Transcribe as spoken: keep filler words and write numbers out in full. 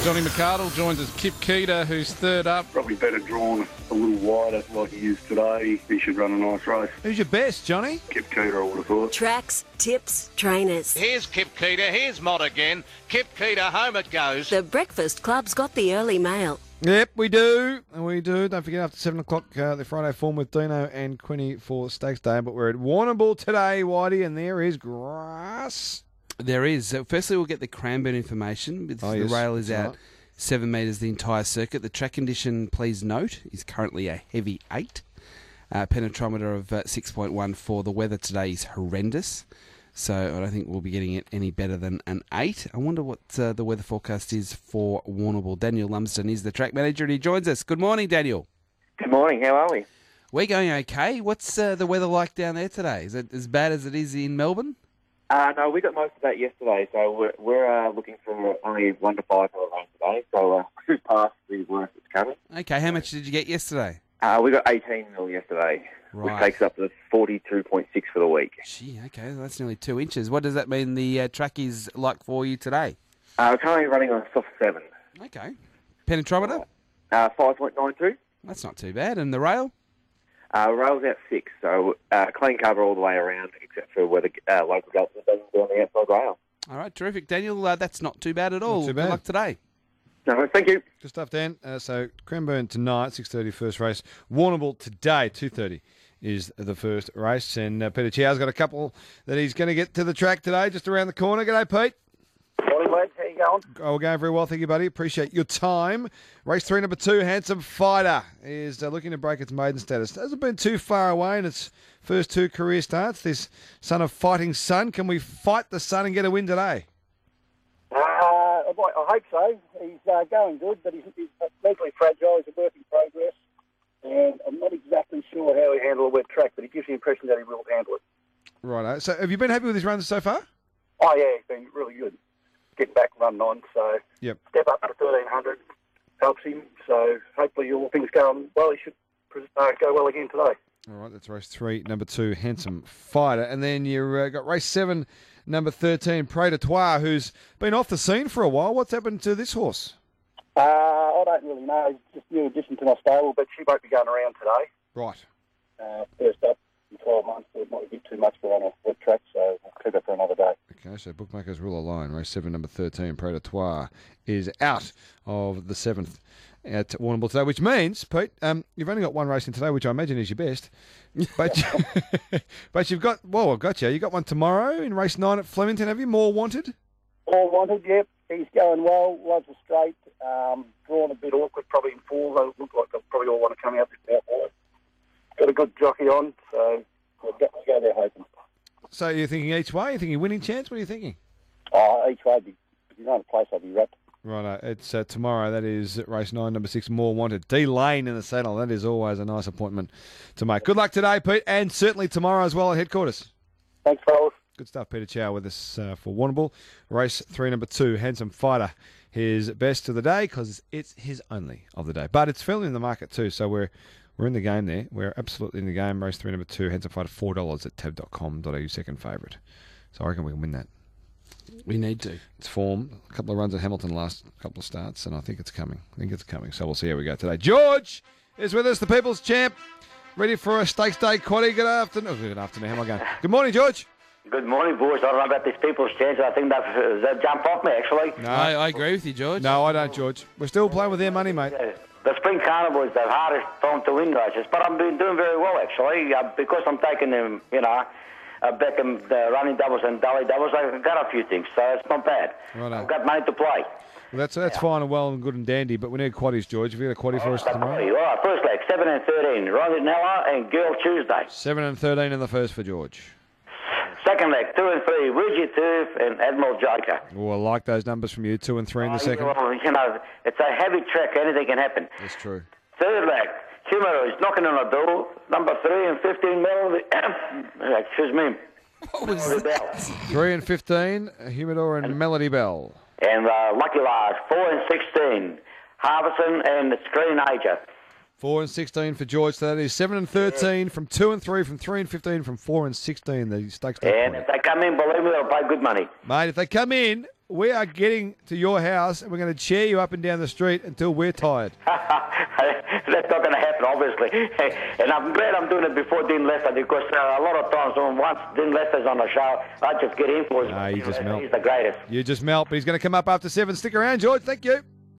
Johnny McArdle joins us. Kip Keita, who's third up. Probably better drawn a little wider like he is today. He should run a nice race. Who's your best, Johnny? Kip Keita, I would have thought. Tracks, tips, trainers. Here's Kip Keita. Here's Mott again. Kip Keita, home it goes. The Breakfast Club's got the early mail. Yep, we do. We do. Don't forget, after seven o'clock, uh, the Friday form with Dino and Quinny for Stakes Day. But we're at Warrnambool today, Whitey, and there is grass. There is. So firstly, we'll get the Cranbourne information. Oh, the yes. rail is That's out right. seven metres the entire circuit. The track condition, please note, is currently a heavy eight. Uh, penetrometer of uh, six point one four. The weather today is horrendous. So I don't think we'll be getting it any better than an eight. I wonder what uh, the weather forecast is for Warrnambool. Daniel Lumsden is the track manager and he joins us. Good morning, Daniel. Good morning. How are we? We're going okay. What's uh, the weather like down there today? Is it as bad as it is in Melbourne? Uh, no, we got most of that yesterday, so we're, we're uh, looking for only one to five for rain today. So uh, we've passed the worst that's coming. Okay, how much did you get yesterday? Uh, we got eighteen mil yesterday, Right. which takes up to forty-two point six for the week. Gee, okay, that's nearly two inches. What does that mean the uh, track is like for you today? Uh, we're currently running on a soft seven. Okay. Penetrometer? Uh, five point nine two. That's not too bad. And the rail? Uh, rail's out six, so uh, clean cover all the way around, except for where the uh, local government doesn't do on the outside rail. All right, terrific. Daniel, uh, that's not too bad at all. too Good bad. luck today. No, thank you. Good stuff, Dan. Uh, so Cranbourne tonight, six thirty first race. Warrnambool today, two thirty is the first race. And uh, Peter Chow's got a couple that he's going to get to the track today, just around the corner. G'day, Pete. Morning, lads. How you going? Oh, we're going very well, thank you, buddy. Appreciate your time. Race three, number two, Handsome Fighter, is uh, looking to break its maiden status. Hasn't been too far away in its first two career starts. This son of fighting sun. Can we fight the sun and get a win today? Uh, I might- I hope so. He's uh, going good, but he's, he's mentally fragile. He's a work in progress. And I'm not exactly sure how he handle a wet track, but he gives the impression that he will handle it. Righto. So have you been happy with his runs so far? Oh, yeah, he's been really good. Getting back running on, so Yep. step up to thirteen hundred helps him. So hopefully all things going well, he should uh, go well again today. All right, that's race three, number two, Handsome Fighter. And then you've uh, got race seven, number thirteen, Près de Toi, who's been off the scene for a while. What's happened to this horse? Uh, I don't really know. He's just new addition to my stable, but she won't be going around today. Right. Uh, first up in twelve months, so it might be too much for her on a wet track, so we'll keep it for another day. Okay, so bookmakers rule alone. Race seven, number thirteen, Près de Toi, is out of the seventh at Warrnambool today, which means, Pete, um, you've only got one race in today, which I imagine is your best. But, you, but you've got, well, I've got you. You've got one tomorrow in race nine at Flemington. Have you more wanted? All wanted, yep. He's going well, loves a straight, um, drawn a bit awkward, probably in four. They look like they probably all want to come out this out. Got a good jockey on, so we'll go, we'll go there hoping. So you're thinking each way? You're thinking winning chance? What are you thinking? Oh, each way, if you run a place, I'll be wrapped. Right, it's uh, tomorrow. That is race nine, number six, More Wanted. D Lane in the saddle. That is always a nice appointment to make. Good luck today, Pete, and certainly tomorrow as well at headquarters. Thanks, fellas. Good stuff, Peter Chow with us uh, for Warrnambool. Race three, number two, Handsome Fighter. His best of the day because it's his only of the day. But it's fairly in the market too, so we're we're in the game there. We're absolutely in the game. Race three, number two, Handsome Fighter, four dollars at tab dot com dot a u, second favourite. So I reckon we can win that. We need to. It's form. A couple of runs at Hamilton last couple of starts, and I think it's coming. I think it's coming. So we'll see how we go today. George is with us, the People's Champ, ready for a Stakes Day quaddie. Good afternoon. Oh, good afternoon. How am I going? Good morning, George. Good morning, boys. I don't know about this People's Chance. I think they've, uh, they've jumped off me, actually. No, I, I agree with you, George. no, I don't, George. We're still playing with their money, mate. Yeah. The Spring Carnival is the hardest time to win races, but I've been doing very well, actually, uh, because I'm taking them, you know, uh, Beckham, the running doubles and dolly doubles. I've got a few things, so it's not bad. Righto. I've got money to play. Well, that's that's fine and well and good and dandy, but we need quaddies, George. Have you got a quaddie for us All tomorrow? right, first leg, seven and thirteen, Rondinella and Girl Tuesday. seven and thirteen in the first for George. Second leg, two and three, Ridgy Turf and Admiral Joker. Oh, I like those numbers from you, two and three in the second. Well, you know, it's a heavy track. Anything can happen. That's true. Third leg, Humor is knocking on the door. Number three and fifteen, Melody. Excuse me. What was Melody that? Bell. Three and fifteen, Humidor and Melody Bell. And uh, Lucky Lars, four and sixteen, Harbison and Screen Ager. Four and sixteen for George. So that is seven and thirteen from two and three, from three and fifteen, from four and sixteen. The stakes. And if they come in, believe me, they'll pay good money. Mate, if they come in, we are getting to your house and we're going to cheer you up and down the street until we're tired. That's not going to happen, obviously. And I'm glad I'm doing it before Dean Lester, because uh, a lot of times when once Dean Lester's on the show, I just get influenced. Ah, you just melt. He's the greatest. You just melt, but he's going to come up after seven. Stick around, George. Thank you.